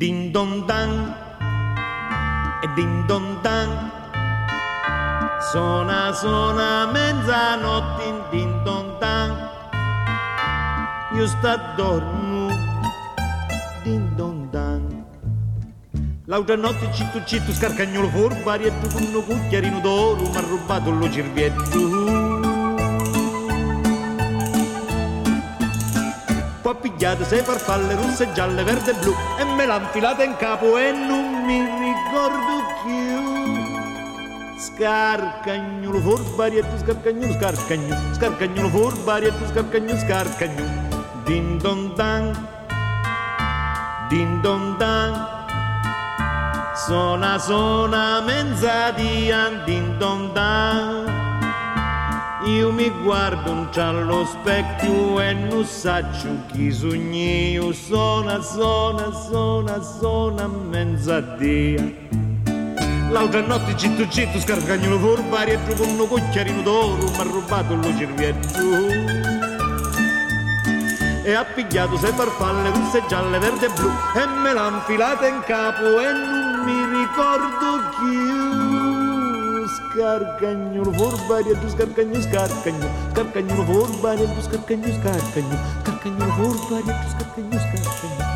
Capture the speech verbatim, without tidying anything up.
din don dan, e din don dan. Suona, suona mezzanotte, din don dan. Io sta dormo, din don dan. L'altra notte citto citto scarcagnolo forbarietto con un cucchiarino d'oro m'ha rubato lo cervietto. Poi ha pigliato sei farfalle rosse, gialle, verde e blu e me l'ha infilata in capo e non mi ricordo più. Scarcagnolo forbarietto, scarcagnolo, scarcagnolo, scarcagnolo forbarietto, scarcagnolo, scarcagnolo. Din don dan, din don dan. Suona, suona mezzadria, din don dan. Io mi guardo allo specchio e non saccio chi sogni io. Suona, suona, suona, suona mezzadria. L'altra notte citto citto scarcagnolo forbarietto con un cucchiarino d'oro m'ha rubato lo cervietto. E ha pigliato sei farfalle rosse, gialle, verde e blu e me l'ha infilata in capo e non mi ricordo più. Scarcagnolo forbarietto, scarcagnolo, scarcagnolo, scarcagnolo forbarietto, scarcagnolo, scarcagnolo, scarcagnolo forbarietto, scarcagnolo, scarcagnolo.